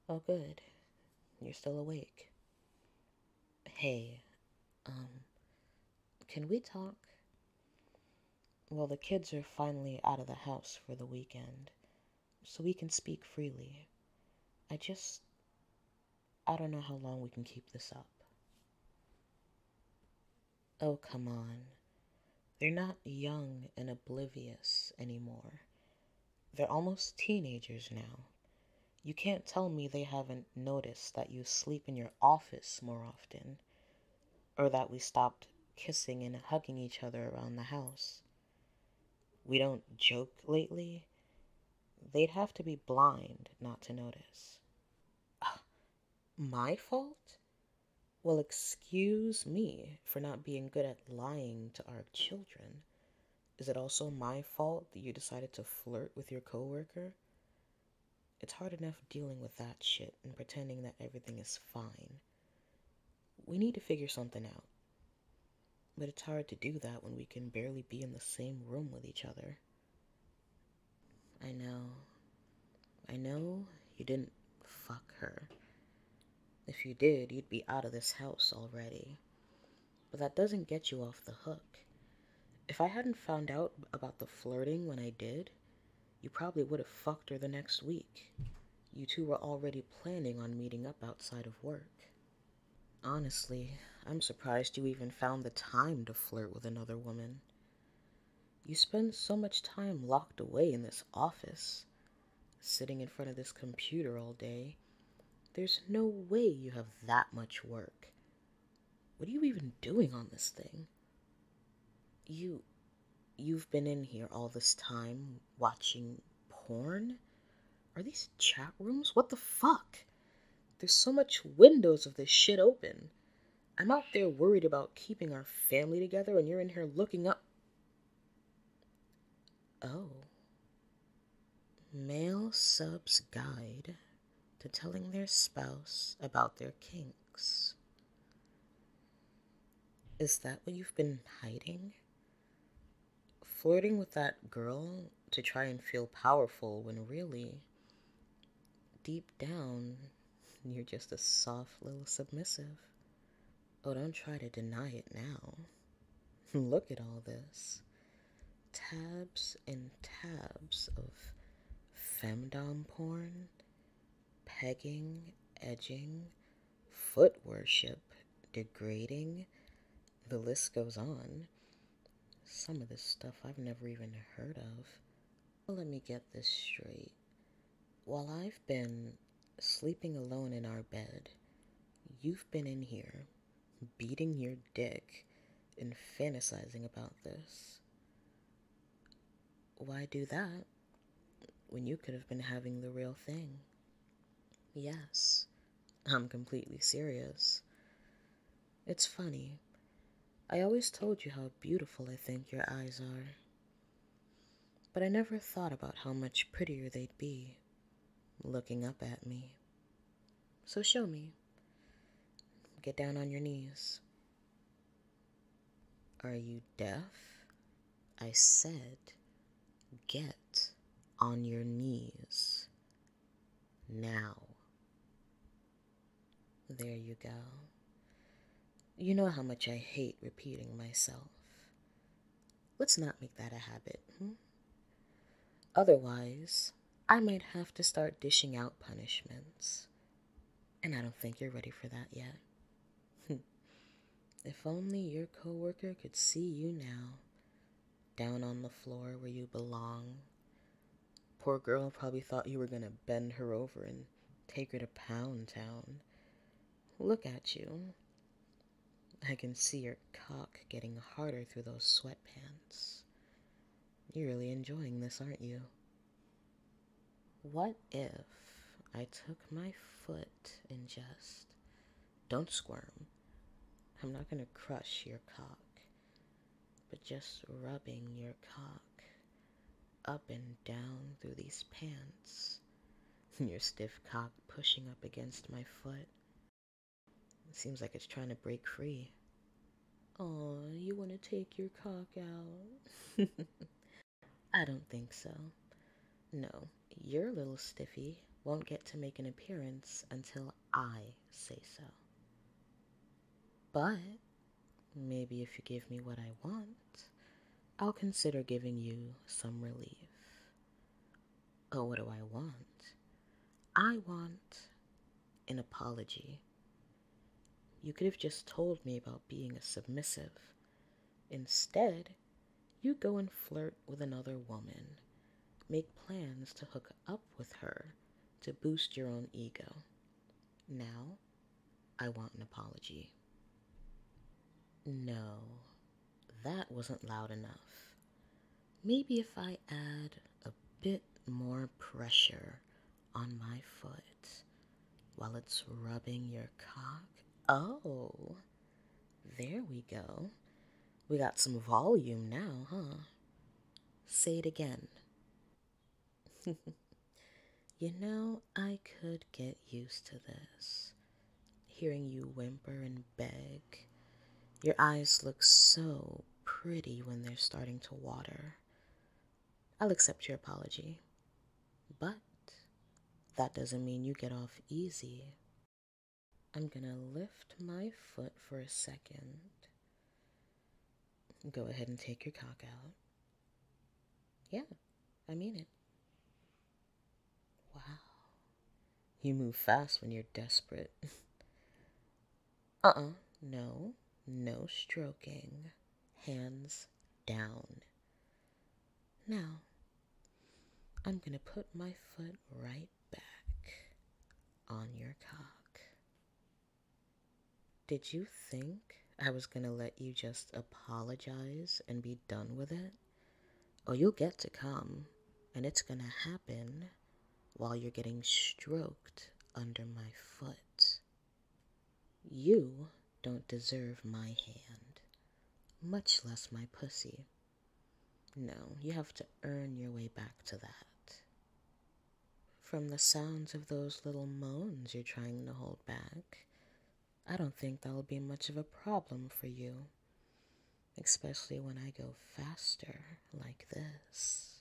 Oh, good. You're still awake. Hey, um, can we talk? Well, the kids are finally out of the house for the weekend, so we can speak freely. I just, I don't know how long we can keep this up. Oh, come on. They're not young and oblivious anymore. They're almost teenagers now. You can't tell me they haven't noticed that you sleep in your office more often, or that we stopped kissing and hugging each other around the house. We don't joke lately. They'd have to be blind not to notice. My fault? Well, excuse me for not being good at lying to our children. Is it also my fault that you decided to flirt with your coworker? It's hard enough dealing with that shit and pretending that everything is fine. We need to figure something out. But it's hard to do that when we can barely be in the same room with each other. I know. I know you didn't fuck her. If you did, you'd be out of this house already. But that doesn't get you off the hook. If I hadn't found out about the flirting when I did, you probably would have fucked her the next week. You two were already planning on meeting up outside of work. Honestly, I'm surprised you even found the time to flirt with another woman. You spend so much time locked away in this office, sitting in front of this computer all day. There's no way you have that much work. What are you even doing on this thing? You you've been in here all this time watching porn? Are these chat rooms? What the fuck? There's so much windows of this shit open. I'm out there worried about keeping our family together and you're in here looking up. Oh. Male sub's guide to telling their spouse about their kinks. Is that what you've been hiding? Flirting with that girl to try and feel powerful when really, deep down, you're just a soft little submissive. Oh, don't try to deny it now. Look at all this. Tabs and tabs of femdom porn, pegging, edging, foot worship, degrading. The list goes on. Some of this stuff I've never even heard of. Well, let me get this straight. While I've been sleeping alone in our bed, you've been in here beating your dick and fantasizing about this. Why do that when you could have been having the real thing? Yes, I'm completely serious. It's funny. I always told you how beautiful I think your eyes are, but I never thought about how much prettier they'd be looking up at me. So show me. Get down on your knees. Are you deaf? I said, get on your knees. Now. There you go. You know how much I hate repeating myself. Let's not make that a habit, Otherwise, I might have to start dishing out punishments. And I don't think you're ready for that yet. If only your coworker could see you now, down on the floor where you belong. Poor girl probably thought you were gonna bend her over and take her to Pound Town. Look at you. I can see your cock getting harder through those sweatpants. You're really enjoying this, aren't you? What if I took my foot and just... Don't squirm. I'm not gonna crush your cock, but just rubbing your cock up and down through these pants. Your stiff cock pushing up against my foot. It seems like it's trying to break free. Oh, you want to take your cock out? I don't think so. No, you're a little stiffy. won't get to make an appearance until I say so. But maybe if you give me what I want, I'll consider giving you some relief. Oh, what do I want? I want an apology. You could have just told me about being a submissive. Instead, you go and flirt with another woman, make plans to hook up with her to boost your own ego. Now, I want an apology. No, that wasn't loud enough. Maybe if I add a bit more pressure on my foot while it's rubbing your cock. Oh, there we go. We got some volume now, huh? Say it again. You know, I could get used to this. Hearing you whimper and beg. Your eyes look so pretty when they're starting to water. I'll accept your apology. But that doesn't mean you get off easy. I'm gonna lift my foot for a second. Go ahead and take your cock out. Yeah, I mean it. Wow. You move fast when you're desperate. No. No stroking. Hands down. Now, I'm gonna put my foot right back on your cock. Did you think I was gonna let you just apologize and be done with it? Oh, you'll get to come, and it's gonna happen while you're getting stroked under my foot. You don't deserve my hand, much less my pussy. No, you have to earn your way back to that. From the sounds of those little moans you're trying to hold back, I don't think that'll be much of a problem for you, especially when I go faster like this.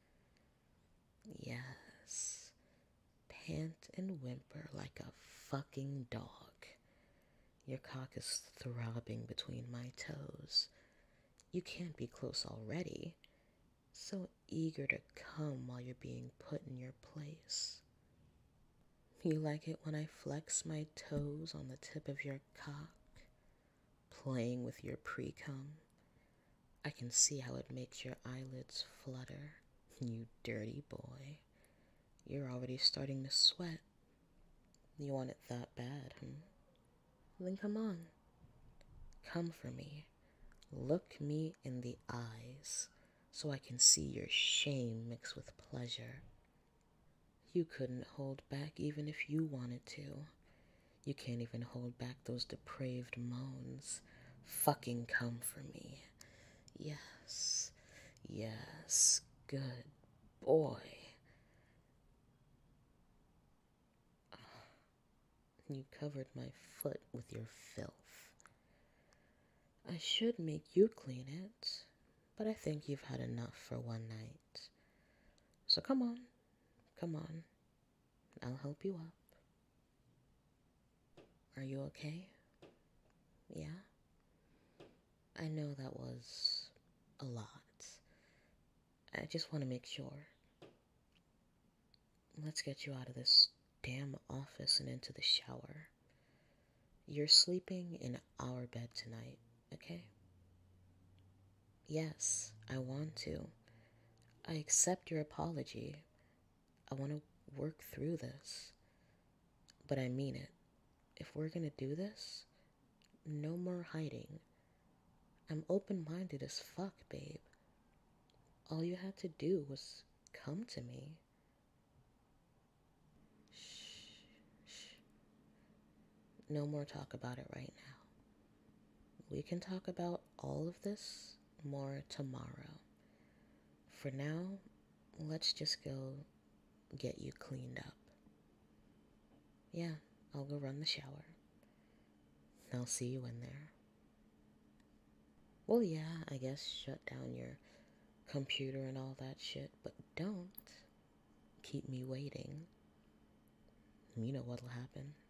Yes, pant and whimper like a fucking dog. Your cock is throbbing between my toes. You can't be close already. So eager to come while you're being put in your place. You like it when I flex my toes on the tip of your cock, playing with your pre-cum? I can see how it makes your eyelids flutter. You dirty boy. You're already starting to sweat. You want it that bad, Then come on. Come for me. Look me in the eyes so I can see your shame mixed with pleasure. You couldn't hold back even if you wanted to. You can't even hold back those depraved moans. Fucking come for me. Yes, yes, good boy. You covered my foot with your filth. I should make you clean it, but I think you've had enough for one night. So come on, come on. I'll help you up. Are you okay? Yeah? I know that was a lot. I just want to make sure. Let's get you out of this damn office and into the shower. You're sleeping in our bed tonight, okay? Yes, I want to. I accept your apology. I want to work through this. But I mean it. If we're gonna do this, no more hiding. I'm open-minded as fuck, babe. All you had to do was come to me. Shh. No more talk about it right now. We can talk about all of this more tomorrow. For now, let's just go get you cleaned up. Yeah, I'll go run the shower. I'll see you in there. Well, yeah, I guess shut down your computer and all that shit, but don't keep me waiting. You know what'll happen.